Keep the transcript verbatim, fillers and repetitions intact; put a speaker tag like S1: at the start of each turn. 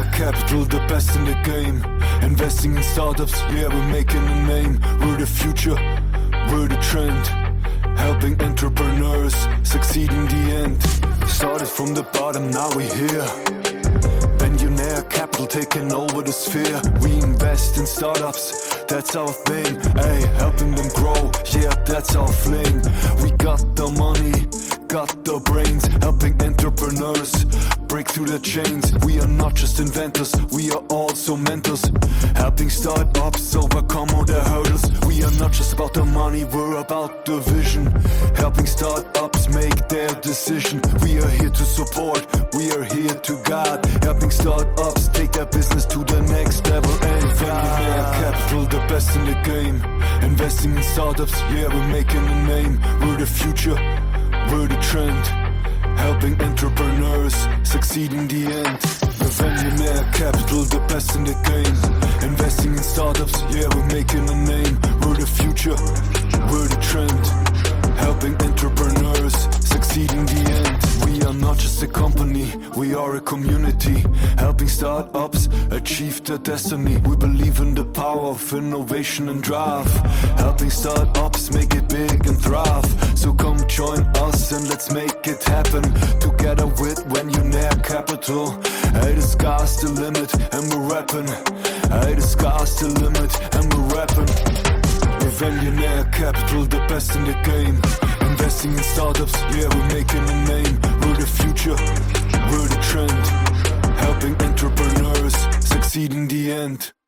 S1: Millionaire capital, the best in the game. Investing in startups, yeah, we're making a name. We're the future, we're the trend. Helping entrepreneurs succeed in the end. Started from the bottom, now we're here. Millionaire capital taking over the sphere. We invest in startups, that's our thing. Hey, helping them grow, yeah, that's our fling. We got the money, got the brains, helping entrepreneurs break through the chains. We are not just inventors, we are also mentors, helping startups overcome all their hurdles. We are not just about the money, we're about the vision, helping startups make their decision. We are here to support, we are here to guide, helping startups take their business to the next level. And Millionaire capital, the best in the game. Investing in startups, yeah, we're making a name. We're the future, we're the trend, helping entrepreneurs succeed in the end. The Millionaire capital, the best in the game. Investing in startups, yeah, we're making a name. We're the future, we're the trend, helping entrepreneurs succeed in the end. We are not just a company, we are a community, helping startups achieve their destiny. We believe in the power of innovation and drive, helping startups make it big and thrive. So come join us and let's make it happen, together with Millionaire capital. Hey, the sky's the limit and we're rapping. Hey, the sky's the limit and we're rapping. With Millionaire capital, the best in the game. Investing in startups, yeah, we're making a name. We're the future, we're the trend, helping entrepreneurs succeed in the end.